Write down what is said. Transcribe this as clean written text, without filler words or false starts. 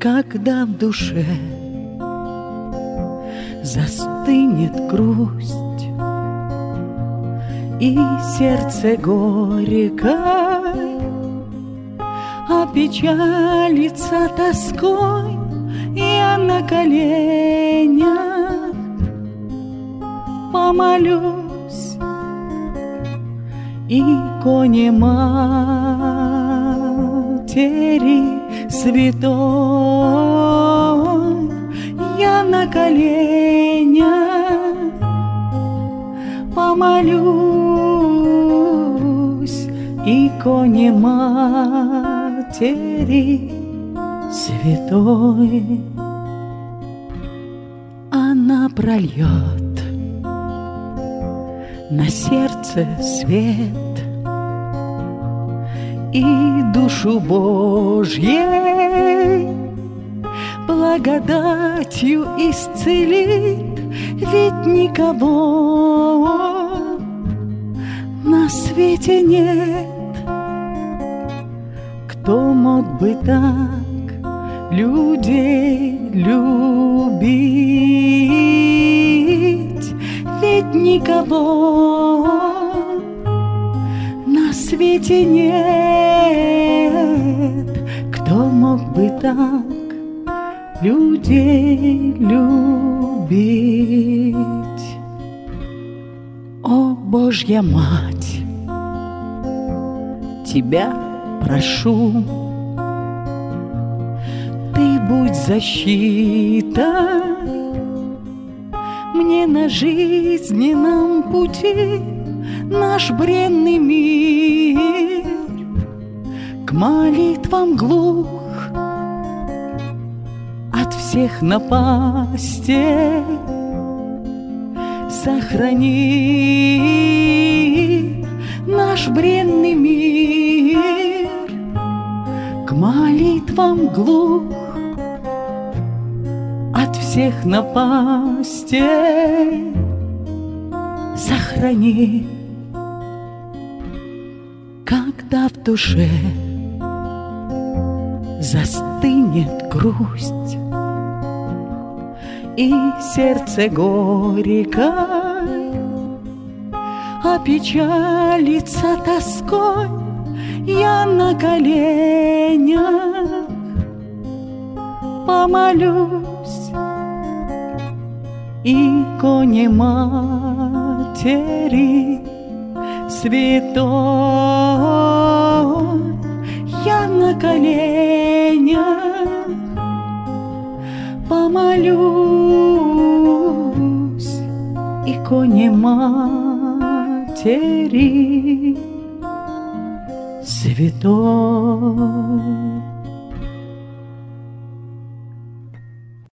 когда в душе застынет грусть и сердце горько опечалится тоской, я на коленях помолюсь иконе Матери Святой. Я на коленях помолюсь иконе Матери Святой. Она прольет на сердце свет и душу Божьей благодатью исцелит, ведь никого на свете нет, кто мог бы так людей любить, ведь никого на свете нет, кто мог бы так людей любить. О, Божья Мать, Тебя прошу, Ты будь защитой мне на жизненном пути, наш бренный мир к молитвам глух, от всех напастей сохрани наш бренный мир к молитвам глух, от всех напастей сохрани. Когда в душе застынет грусть и сердце горько опечалится тоской, я на коленях помолюсь иконе Матери Святой. Я на коленях помолюсь иконе Матери Святой.